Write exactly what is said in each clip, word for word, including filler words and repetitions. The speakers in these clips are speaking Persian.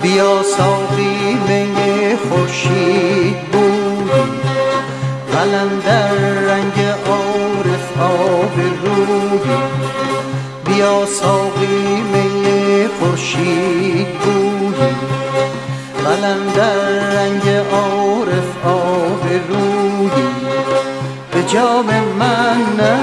بیا ساقی می خورشید بودی، قلندر رنگ عارف آب رویی. بیا ساقی می خورشید بودی، قلندر رنگ عارف آب رویی. به جام من نه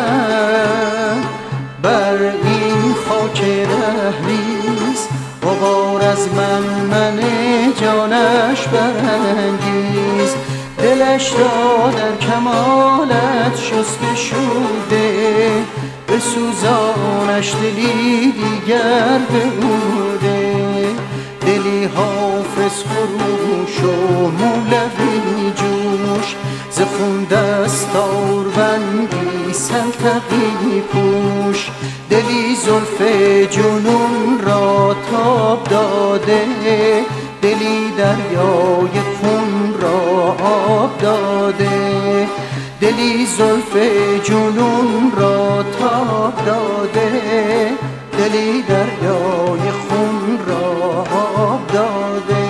بر این خاک رهریز، غبار از من من جانش برانگیز. دلش را در کمالت شسته شده، بسوزانش دلی دیگر بموده. دلی حافظ خروش و مولوی جوش، ز خون دستار بندی سلطقی پوش. دلی زلف جنون را تاب داده، دلی دریای خون را آب داده. دلی زلف جنون را تاب داده، دلی دریای خون را آب داده.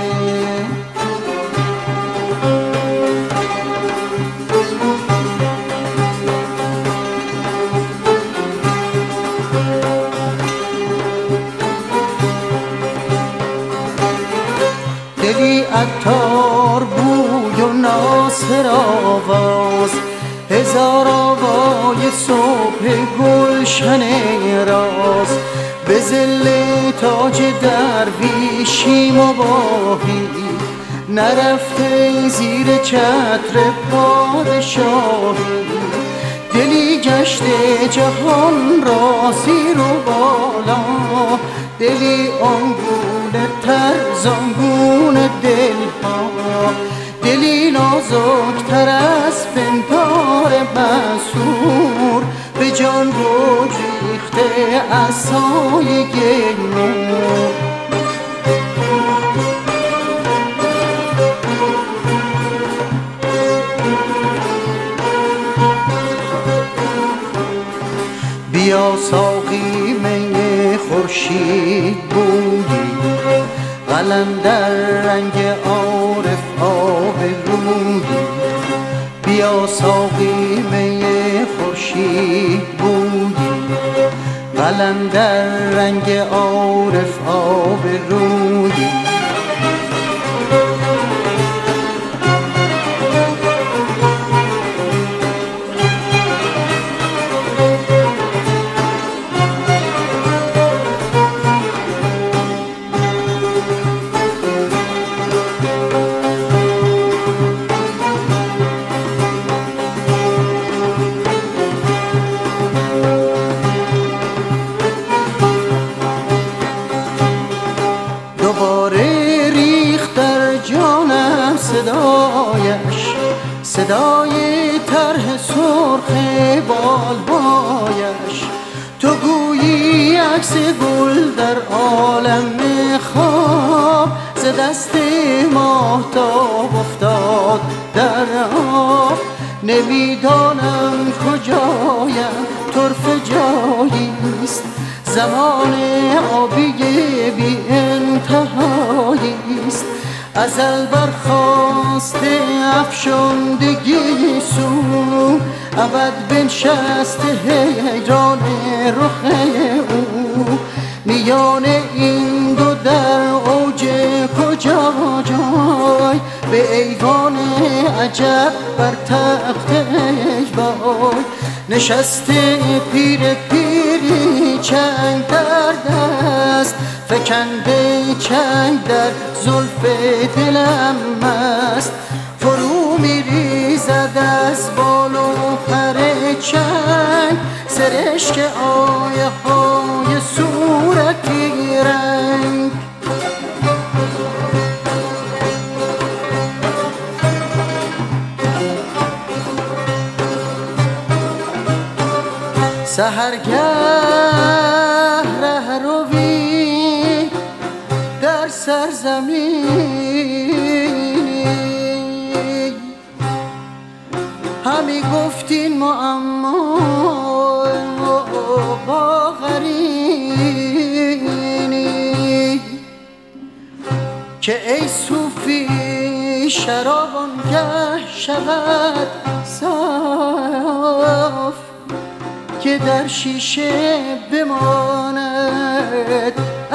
دلی عطار بوی و ناصر آواز، هزار آوای صبح گلشن راز. به ظل تاج درویشی مباهی، نرفته زیر چتر پادشاهی. دلی گشته جهان را زیر و بالا، دلی آنگونه تر زانگون دلها. دلی نازکتر از پندار منصور، به جان بگریخته از سایه نور. بیا ساقی می خورشید بودی، قلندر رنگ عارف آب رویی. بیا ساقی می خورشید بودی، قلندر رنگ عارف آب رویی. دوباره ریخت در جانم صدایش، صدای طرح سرخ بالبایش. تو گویی عکس گل در عالم خواب، ز دست ماهتاب افتاد در آب. نمیدانم کجایم، طرفه جاییست، زمان آبی بی انتهاییست. ازل برخاسته افشاندگی سو، ابد بنشسته حیران رخ او. میان این دو در اوج کجا جای، به ایوان عجب بر تخت وای. نشسته پیر پیری چنگ در دست، فکنده چنگ در زلف دلم مست. فرو میریزد از بال و پر چنگ، سرشک آیه های صورتی رنگ. سحرگه ره روی در سرزمین، همی گفتین معما با غرینی. که ای صوفی شرابان گه شود صاف، که در شیشه بماند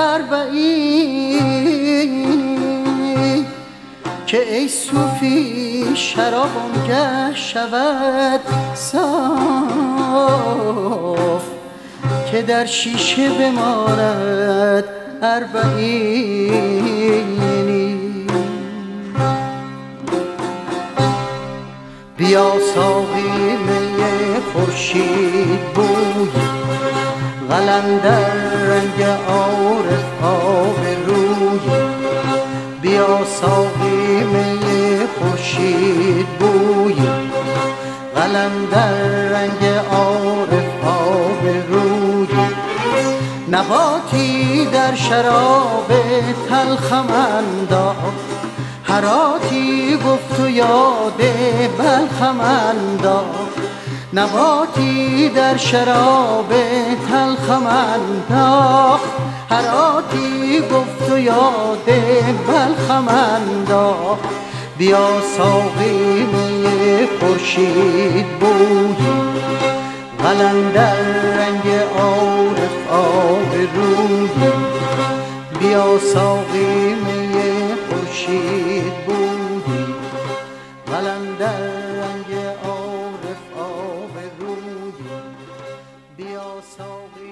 اربعین. که ای صوفی شرابان گه شود صاف، که در شیشه بماند اربعینی. بیا ساقی می خورشید بوی، قلندر رنگ عارف آب روی. بیا ساقی می خورشید بوی، قلندر رنگ عارف آب روی. نباتی در شراب تلخم انداخت، هراتی گفت و یاد بلخم انداخت. نباتی در شراب تلخم انداخت، هراتی گفت و یاد بلخم انداخت. بیا ساقی می خورشید بوی، قلندر رنگ عارف آب روی. بیا ساقی می خورشید بوی، قلندر رنگ عارف آب روی. بیا ساقی